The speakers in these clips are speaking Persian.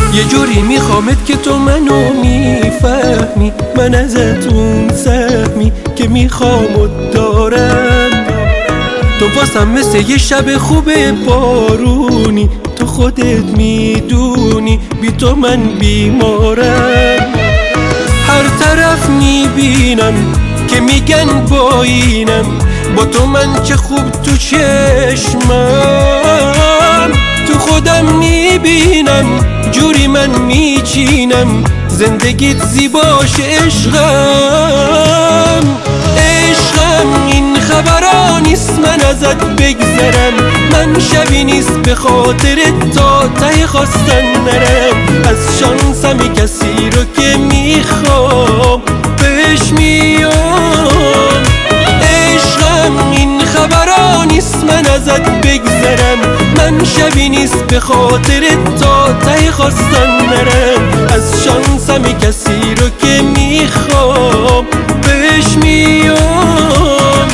یه جوری میخوامت که تو منو میفهمی، من ازت اون سهمی که میخوامت دارم. تو واسم مثل یه شب خوب بارونی، تو خودت میدونی بی تو من بیمارم. هر طرف میبینم که میگن با اینم، با تو من چه خوب تو چشمم. تو خودم میبینم جوری من میچینم، زندگیت زیباش عشقم. عشقم این خبرا نیست من ازت بگذرم، من شبی نیست به خاطر تا ته خواستن نرم. از شانسمی کسی رو که میخوام بهش میام. عشقم این خبرا نیست من ازت بگذرم، من شبی نیست به خاطر تا ته خواستن نرم. از شانسمی کسی رو که میخوام بهش میام.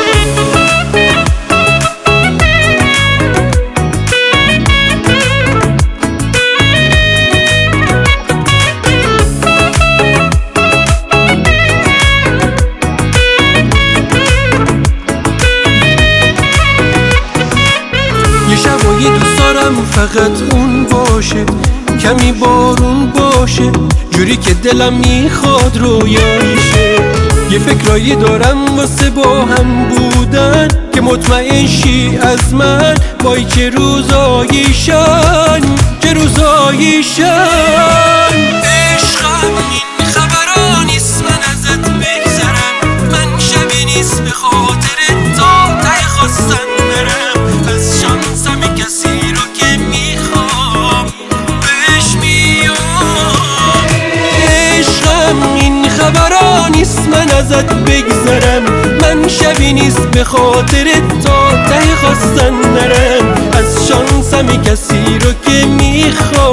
یه شبایی دوست دارم فقط اون باشه، کمی بارون باشه، جوری که دلم میخواد رویایشه. یه فکرایی دارم واسه با هم بودن، که مطمئن شی از من وای چه روزاییشن، چه روزاییشن. عشقم این خبرا نیست من ازت بگذرم، من شبی نیست به خاطر تا ته خواستن نرم. از شانسم کسی رو که میخوام بهش میام. عشقم این خبرا نیست من ازت بگذرم، من شبی نیست به خاطر تا ته خواستن نرم. از شانسم کسی رو که میخوام